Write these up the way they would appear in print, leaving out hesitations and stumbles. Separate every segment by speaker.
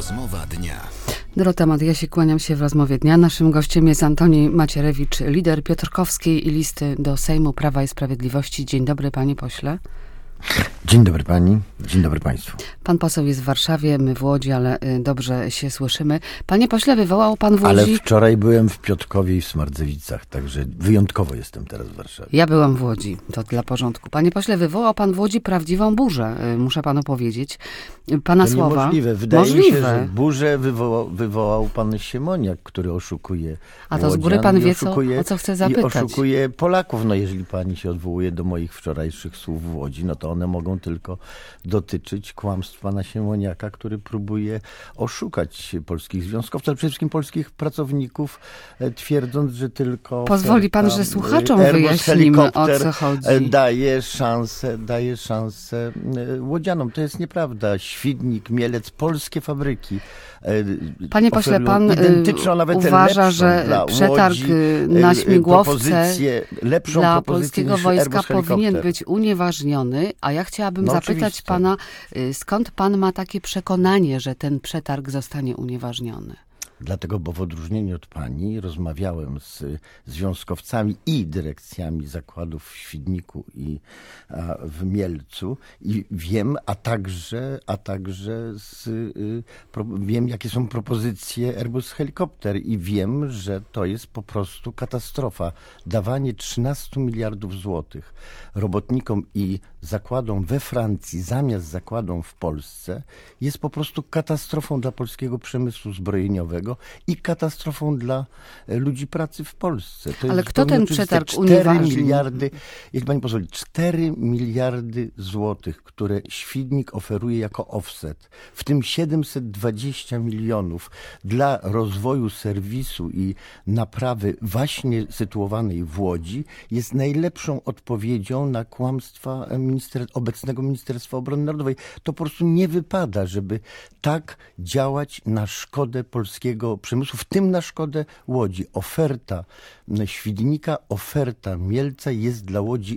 Speaker 1: Rozmowa dnia.
Speaker 2: Dorota Madjasik, kłaniam się w rozmowie dnia. Naszym gościem jest Antoni Macierewicz, lider Piotrkowskiej listy do Sejmu Prawa i Sprawiedliwości. Dzień dobry, panie pośle.
Speaker 3: Dzień dobry pani, dzień dobry państwu.
Speaker 2: Pan poseł jest w Warszawie, my w Łodzi, ale dobrze się słyszymy. Panie pośle, wywołał pan w Łodzi...
Speaker 3: Ale wczoraj byłem w Piotrkowie i w Smardzewicach, także wyjątkowo jestem teraz w Warszawie.
Speaker 2: Ja byłam w Łodzi, to dla porządku. Panie pośle, wywołał pan w Łodzi prawdziwą burzę, muszę panu powiedzieć. Pana
Speaker 3: to
Speaker 2: słowa...
Speaker 3: Niemożliwe. Wydaje mi się, że burzę wywołał pan Siemoniak, który oszukuje
Speaker 2: A to z góry pan wie, o co chce zapytać.
Speaker 3: I oszukuje Polaków. No jeżeli pani się odwołuje do moich wczorajszych słów w Łodzi, no to one mogą tylko dotyczyć kłamstw pana Siemoniaka, który próbuje oszukać polskich związkowców, ale przede wszystkim polskich pracowników, twierdząc, że tylko...
Speaker 2: Pozwoli pan, że słuchaczom wyjaśnimy, o co chodzi.
Speaker 3: Daje szansę łodzianom. To jest nieprawda. Świdnik, Mielec, polskie fabryki.
Speaker 2: Panie pośle, pan uważa, że przetarg na śmigłowce dla polskiego wojska powinien być unieważniony, a ja chciałabym zapytać pana, skąd pan ma takie przekonanie, że ten przetarg zostanie unieważniony?
Speaker 3: Dlatego, bo w odróżnieniu od pani rozmawiałem z związkowcami i dyrekcjami zakładów w Świdniku i w Mielcu i wiem, wiem, jakie są propozycje Airbus Helikopter i wiem, że to jest po prostu katastrofa. Dawanie 13 miliardów złotych robotnikom i zakładom we Francji zamiast zakładom w Polsce jest po prostu katastrofą dla polskiego przemysłu zbrojeniowego i katastrofą dla ludzi pracy w Polsce. To
Speaker 2: ale kto ten przetarg
Speaker 3: 4
Speaker 2: unieważnił?
Speaker 3: miliardy, jeśli pani pozwoli, 4 miliardy złotych, które Świdnik oferuje jako offset, w tym 720 milionów dla rozwoju serwisu i naprawy właśnie sytuowanej w Łodzi, jest najlepszą odpowiedzią na kłamstwa obecnego Ministerstwa Obrony Narodowej. To po prostu nie wypada, żeby tak działać na szkodę polskiego przemysłu, w tym na szkodę Łodzi. Oferta Świdnika, oferta Mielca jest dla Łodzi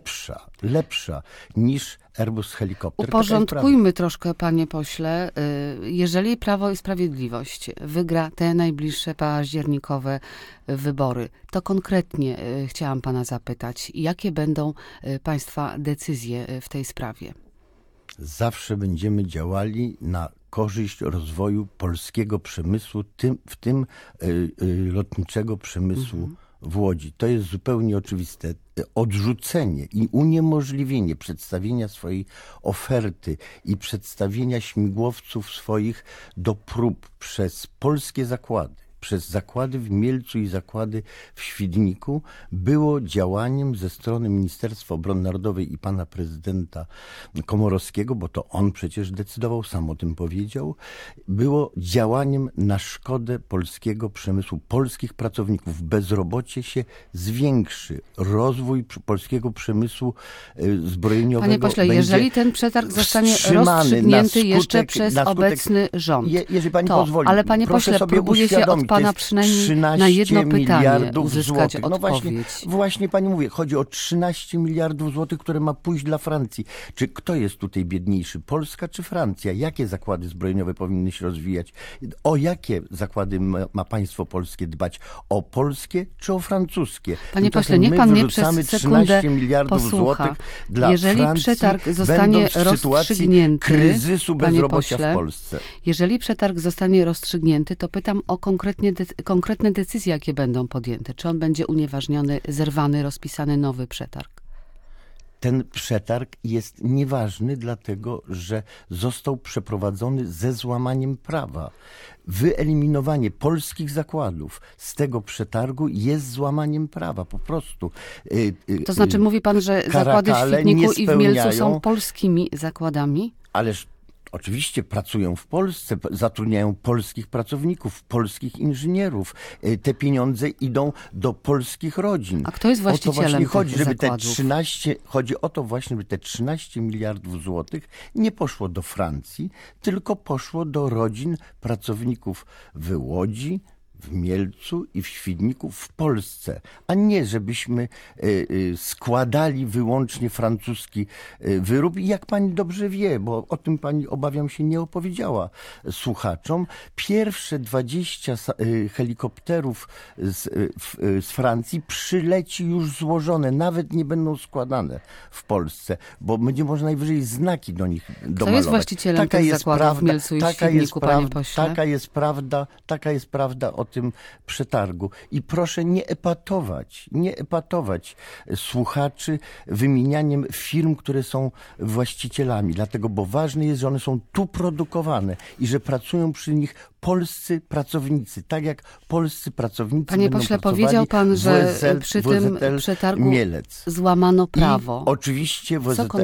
Speaker 3: lepsza niż Airbus Helikopter.
Speaker 2: Uporządkujmy troszkę, panie pośle. Jeżeli Prawo i Sprawiedliwość wygra te najbliższe październikowe wybory, to konkretnie chciałam pana zapytać, jakie będą państwa decyzje w tej sprawie?
Speaker 3: Zawsze będziemy działali na korzyść rozwoju polskiego przemysłu, w tym lotniczego przemysłu w Łodzi. To jest zupełnie oczywiste. Odrzucenie i uniemożliwienie przedstawienia swojej oferty i przedstawienia śmigłowców swoich do prób przez polskie zakłady, przez zakłady w Mielcu i zakłady w Świdniku było działaniem ze strony Ministerstwa Obrony Narodowej i pana prezydenta Komorowskiego, bo to on przecież decydował, sam o tym powiedział, było działaniem na szkodę polskiego przemysłu, polskich pracowników. Bezrobocie się zwiększy. Rozwój polskiego przemysłu zbrojeniowego
Speaker 2: Panie pośle, jeżeli ten przetarg zostanie rozstrzygnięty jeszcze przez obecny rząd,
Speaker 3: jeżeli pani pozwoli,
Speaker 2: ale panie pośle, próbuję się od pana przynajmniej na jedno pytanie uzyskać
Speaker 3: złotych.
Speaker 2: odpowiedź.
Speaker 3: No właśnie pani mówię, chodzi o 13 miliardów złotych, które ma pójść dla Francji. Czy kto jest tutaj biedniejszy, Polska czy Francja? Jakie zakłady zbrojeniowe powinny się rozwijać? O jakie zakłady ma państwo polskie dbać? O polskie czy o francuskie?
Speaker 2: Panie pośle, niech pan mnie przez sekundę
Speaker 3: 13 miliardów
Speaker 2: posłucha.
Speaker 3: złotych dla
Speaker 2: jeżeli
Speaker 3: Francji,
Speaker 2: przetarg zostanie rozstrzygnięty,
Speaker 3: kryzysu bezrobocia
Speaker 2: pośle,
Speaker 3: w Polsce.
Speaker 2: Jeżeli przetarg zostanie rozstrzygnięty, to pytam o konkretne decyzje, jakie będą podjęte. Czy on będzie unieważniony, zerwany, rozpisany nowy przetarg?
Speaker 3: Ten przetarg jest nieważny, dlatego że został przeprowadzony ze złamaniem prawa. Wyeliminowanie polskich zakładów z tego przetargu jest złamaniem prawa, po prostu.
Speaker 2: To znaczy mówi pan, że zakłady w Świdniku i w Mielcu są polskimi zakładami?
Speaker 3: Ależ oczywiście pracują w Polsce, zatrudniają polskich pracowników, polskich inżynierów. Te pieniądze idą do polskich rodzin.
Speaker 2: A kto jest właścicielem
Speaker 3: chodzi,
Speaker 2: tych
Speaker 3: żeby
Speaker 2: zakładów?
Speaker 3: Chodzi o to właśnie, żeby te 13 miliardów złotych nie poszło do Francji, tylko poszło do rodzin pracowników w Łodzi, w Mielcu i w Świdniku w Polsce, a nie żebyśmy składali wyłącznie francuski wyrób. I jak pani dobrze wie, bo o tym pani, obawiam się, nie opowiedziała słuchaczom, pierwsze 20 helikopterów z Francji przyleci już złożone, nawet nie będą składane w Polsce, bo będzie można najwyżej znaki do nich domalować.
Speaker 2: Kto jest właścicielem tych zakładów w Mielcu i Świdniku, panie pośle?
Speaker 3: Taka jest prawda o tym przetargu. I proszę nie epatować słuchaczy wymienianiem firm, które są właścicielami. Dlatego, bo ważne jest, że one są tu produkowane i że pracują przy nich polscy pracownicy. Tak jak polscy pracownicy
Speaker 2: Panie
Speaker 3: będą
Speaker 2: pośle,
Speaker 3: pracowali
Speaker 2: powiedział pan, że przy tym
Speaker 3: WZL
Speaker 2: przetargu
Speaker 3: Mielec.
Speaker 2: złamano prawo.
Speaker 3: I oczywiście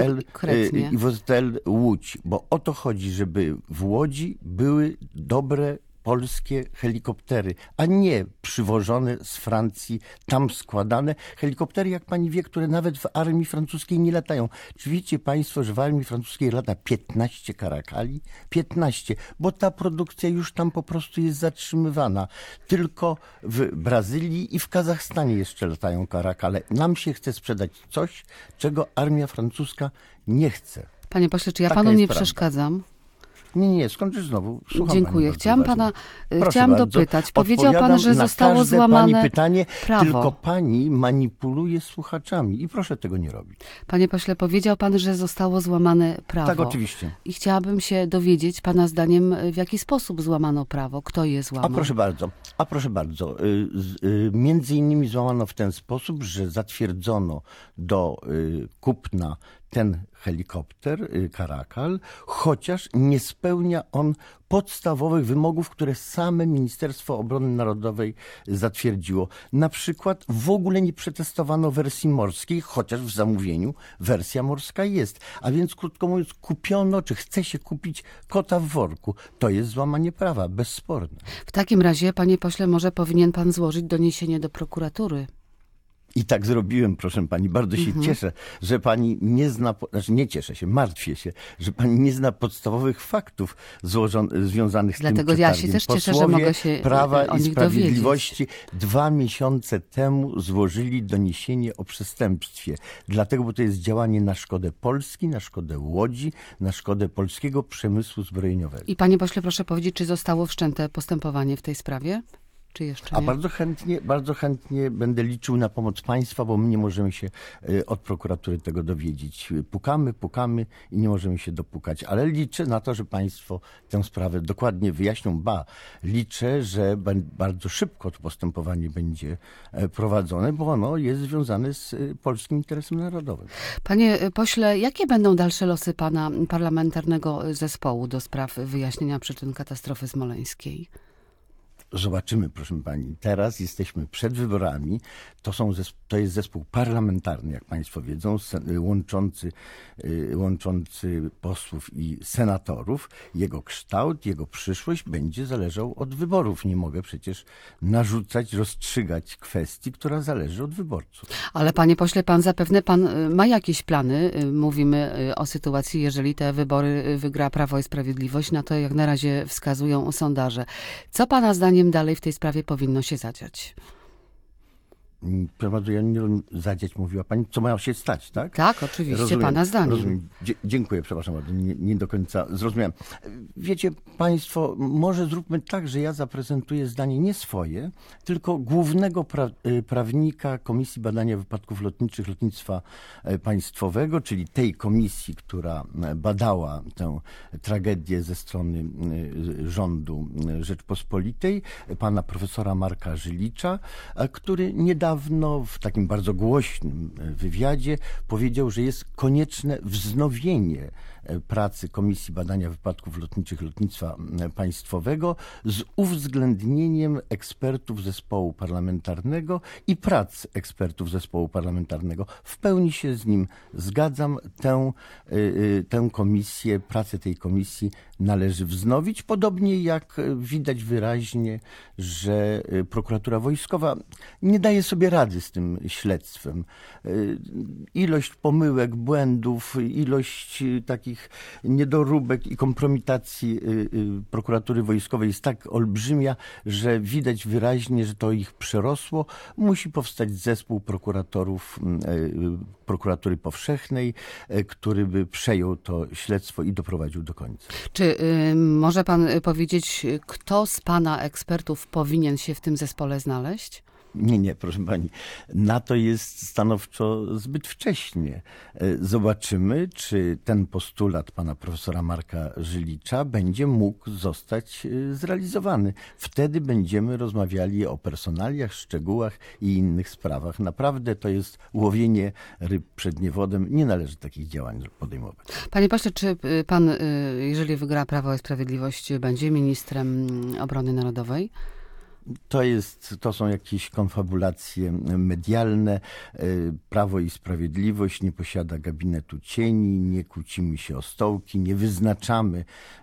Speaker 3: WZL Łódź, bo o to chodzi, żeby w Łodzi były dobre polskie helikoptery, a nie przywożone z Francji, tam składane. Helikoptery, jak pani wie, które nawet w armii francuskiej nie latają. Czy wiecie państwo, że w armii francuskiej lata 15 Karakali? 15, bo ta produkcja już tam po prostu jest zatrzymywana. Tylko w Brazylii i w Kazachstanie jeszcze latają Karakale. Nam się chce sprzedać coś, czego armia francuska nie chce.
Speaker 2: Panie pośle, czy ja panu nie przeszkadzam?
Speaker 3: Nie, skończysz znowu. Słucham.
Speaker 2: Dziękuję. Chciałam dopytać. Powiedział pan, że zostało złamane
Speaker 3: pani pytanie,
Speaker 2: prawo.
Speaker 3: tylko pani manipuluje słuchaczami i proszę tego nie robić.
Speaker 2: Panie pośle, powiedział pan, że zostało złamane prawo.
Speaker 3: Tak, oczywiście.
Speaker 2: I chciałabym się dowiedzieć pana zdaniem, w jaki sposób złamano prawo, kto je złamał.
Speaker 3: A proszę bardzo. Między innymi złamano w ten sposób, że zatwierdzono do kupna ten helikopter Karakal, chociaż nie spełnia on podstawowych wymogów, które same Ministerstwo Obrony Narodowej zatwierdziło. Na przykład w ogóle nie przetestowano wersji morskiej, chociaż w zamówieniu wersja morska jest. A więc krótko mówiąc, kupiono, czy chce się kupić kota w worku. To jest złamanie prawa, bezsporne.
Speaker 2: W takim razie, panie pośle, może powinien pan złożyć doniesienie do prokuratury.
Speaker 3: I tak zrobiłem, proszę pani. Bardzo się cieszę, że pani nie zna, nie cieszę się, martwię się, że pani nie zna podstawowych faktów związanych z tym przetargiem.
Speaker 2: Dlatego ja się też cieszę, że mogę się
Speaker 3: Prawa
Speaker 2: o
Speaker 3: i
Speaker 2: nich
Speaker 3: Sprawiedliwości
Speaker 2: dowiedzieć.
Speaker 3: 2 miesiące temu złożyli doniesienie o przestępstwie. Dlatego, bo to jest działanie na szkodę Polski, na szkodę Łodzi, na szkodę polskiego przemysłu zbrojeniowego.
Speaker 2: I panie pośle, proszę powiedzieć, czy zostało wszczęte postępowanie w tej sprawie? Czy jeszcze nie?
Speaker 3: A bardzo chętnie będę liczył na pomoc państwa, bo my nie możemy się od prokuratury tego dowiedzieć. Pukamy i nie możemy się dopukać, ale liczę na to, że państwo tę sprawę dokładnie wyjaśnią. Liczę, że bardzo szybko to postępowanie będzie prowadzone, bo ono jest związane z polskim interesem narodowym.
Speaker 2: Panie pośle, jakie będą dalsze losy pana parlamentarnego zespołu do spraw wyjaśnienia przyczyn katastrofy smoleńskiej?
Speaker 3: Zobaczymy, proszę pani. Teraz jesteśmy przed wyborami. To jest zespół parlamentarny, jak państwo wiedzą, łączący posłów i senatorów. Jego kształt, jego przyszłość będzie zależał od wyborów. Nie mogę przecież narzucać, rozstrzygać kwestii, która zależy od wyborców.
Speaker 2: Ale panie pośle, zapewne ma jakieś plany. Mówimy o sytuacji, jeżeli te wybory wygra Prawo i Sprawiedliwość. Na to jak na razie wskazują sondaże. Co pana zdaniem dalej w tej sprawie powinno się zadziać?
Speaker 3: Ja nie zadziać, mówiła pani, co ma się stać, tak?
Speaker 2: Tak, oczywiście, rozumiem, pana zdaniem. Rozumiem.
Speaker 3: Dziękuję, przepraszam bardzo, nie do końca zrozumiałem. Wiecie państwo, może zróbmy tak, że ja zaprezentuję zdanie nie swoje, tylko głównego prawnika Komisji Badania Wypadków Lotniczych Lotnictwa Państwowego, czyli tej komisji, która badała tę tragedię ze strony rządu Rzeczpospolitej, pana profesora Marka Żylicza, który niedawno w takim bardzo głośnym wywiadzie powiedział, że jest konieczne wznowienie pracy Komisji Badania Wypadków Lotniczych Lotnictwa Państwowego z uwzględnieniem ekspertów zespołu parlamentarnego i prac ekspertów zespołu parlamentarnego. W pełni się z nim zgadzam. Tę komisję, pracę tej komisji należy wznowić, podobnie jak widać wyraźnie, że prokuratura wojskowa nie daje sobie sobie rady z tym śledztwem. Ilość pomyłek, błędów, ilość takich niedoróbek i kompromitacji prokuratury wojskowej jest tak olbrzymia, że widać wyraźnie, że to ich przerosło. Musi powstać zespół prokuratorów prokuratury powszechnej, który by przejął to śledztwo i doprowadził do końca.
Speaker 2: Czy może pan powiedzieć, kto z pana ekspertów powinien się w tym zespole znaleźć?
Speaker 3: Nie, proszę pani. Na to jest stanowczo zbyt wcześnie. Zobaczymy, czy ten postulat pana profesora Marka Żylicza będzie mógł zostać zrealizowany. Wtedy będziemy rozmawiali o personaliach, szczegółach i innych sprawach. Naprawdę to jest łowienie ryb przed niewodem. Nie należy takich działań podejmować.
Speaker 2: Panie pośle, czy pan, jeżeli wygra Prawo i Sprawiedliwość, będzie ministrem obrony narodowej?
Speaker 3: To są jakieś konfabulacje medialne. Prawo i Sprawiedliwość nie posiada gabinetu cieni, nie kłócimy się o stołki, nie wyznaczamy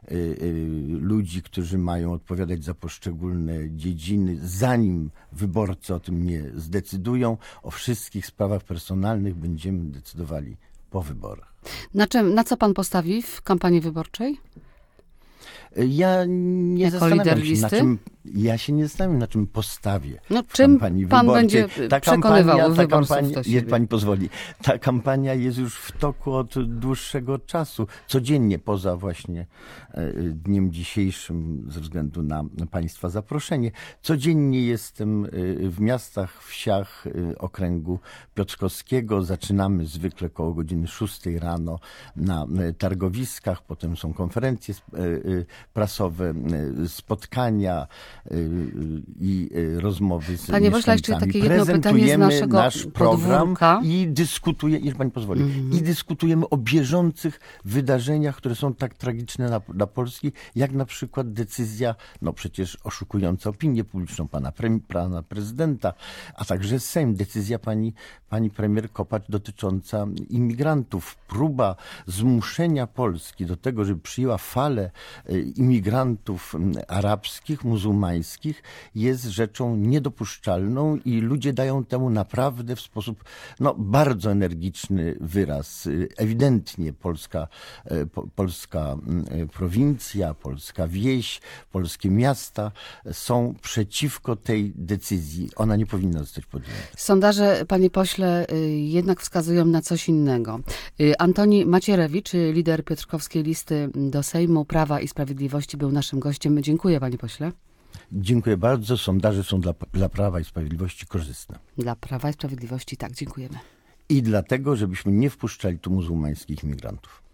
Speaker 3: ludzi, którzy mają odpowiadać za poszczególne dziedziny, zanim wyborcy o tym nie zdecydują. O wszystkich sprawach personalnych będziemy decydowali po wyborach.
Speaker 2: Na co pan postawi w kampanii wyborczej?
Speaker 3: Ja nie
Speaker 2: jako
Speaker 3: zastanawiam
Speaker 2: lider
Speaker 3: się,
Speaker 2: listy?
Speaker 3: Ja się nie zastanawiam, na czym postawię w
Speaker 2: czym
Speaker 3: kampanii
Speaker 2: pan
Speaker 3: wyborczej.
Speaker 2: będzie przekonywał wyborców do siebie?
Speaker 3: Niech pani pozwoli. Ta kampania jest już w toku od dłuższego czasu. Codziennie, poza właśnie dniem dzisiejszym, ze względu na państwa zaproszenie, codziennie jestem w miastach, wsiach okręgu piotrkowskiego. Zaczynamy zwykle koło godziny 6 rano na targowiskach, potem są konferencje prasowe, spotkania i rozmowy z
Speaker 2: Panie pośle, jeszcze takie jedno pytanie z naszego
Speaker 3: nasz program
Speaker 2: podwórka.
Speaker 3: I dyskutujemy, jeżeli pani pozwoli, i dyskutujemy o bieżących wydarzeniach, które są tak tragiczne dla Polski, jak na przykład decyzja, przecież oszukująca opinię publiczną pana prezydenta, a także Sejm, decyzja pani premier Kopacz dotycząca imigrantów, próba zmuszenia Polski do tego, żeby przyjęła falę imigrantów arabskich, muzułmańskich, jest rzeczą niedopuszczalną i ludzie dają temu naprawdę w sposób bardzo energiczny wyraz. Ewidentnie polska prowincja, polska wieś, polskie miasta są przeciwko tej decyzji. Ona nie powinna zostać podjęta.
Speaker 2: Sondaże, panie pośle, jednak wskazują na coś innego. Antoni Macierewicz, lider piotrkowskiej listy do Sejmu Prawa i Sprawiedliwości, był naszym gościem. Dziękuję, panie pośle.
Speaker 3: Dziękuję bardzo. Sondaże są dla Prawa i Sprawiedliwości korzystne.
Speaker 2: Dla Prawa i Sprawiedliwości, tak, dziękujemy.
Speaker 3: I dlatego, żebyśmy nie wpuszczali tu muzułmańskich imigrantów.